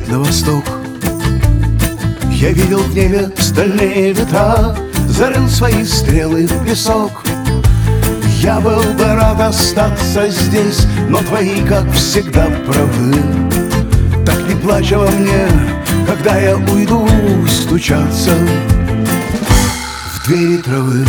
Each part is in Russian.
на восток. Я видел в небе стальные ветра, зарыл свои стрелы в песок. Я был бы рад остаться здесь, но твои, как всегда, правы. Так не плачь обо мне, когда я уйду стучаться в двери травы.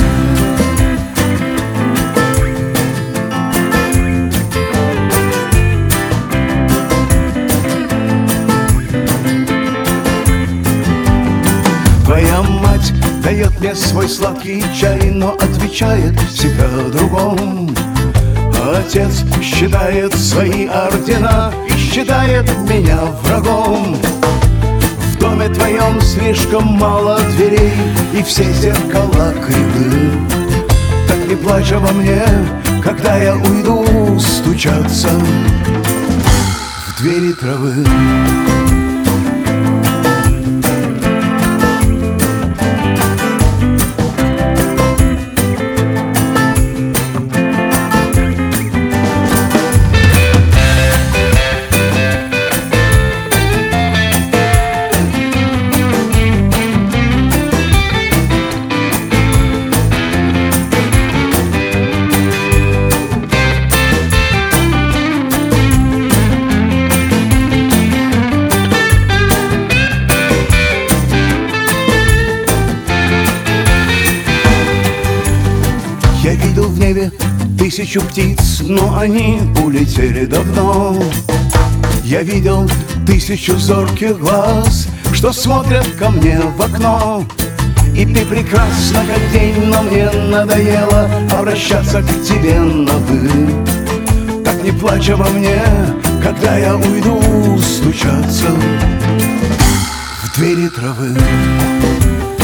Твоя мать дает мне свой сладкий чай, но отвечает всегда о другом. Отец считает свои ордена и считает меня врагом. В доме твоем слишком мало дверей, и все зеркала кривы. Так не плачь обо мне, когда я уйду стучаться в двери травы. Я видел в небе 1000 птиц, но они улетели давно. Я видел 1000 зорких глаз, что смотрят ко мне в окно. И ты прекрасна, как день, но мне надоело обращаться к тебе на «вы». Так не плачь обо мне, когда я уйду стучаться в двери травы.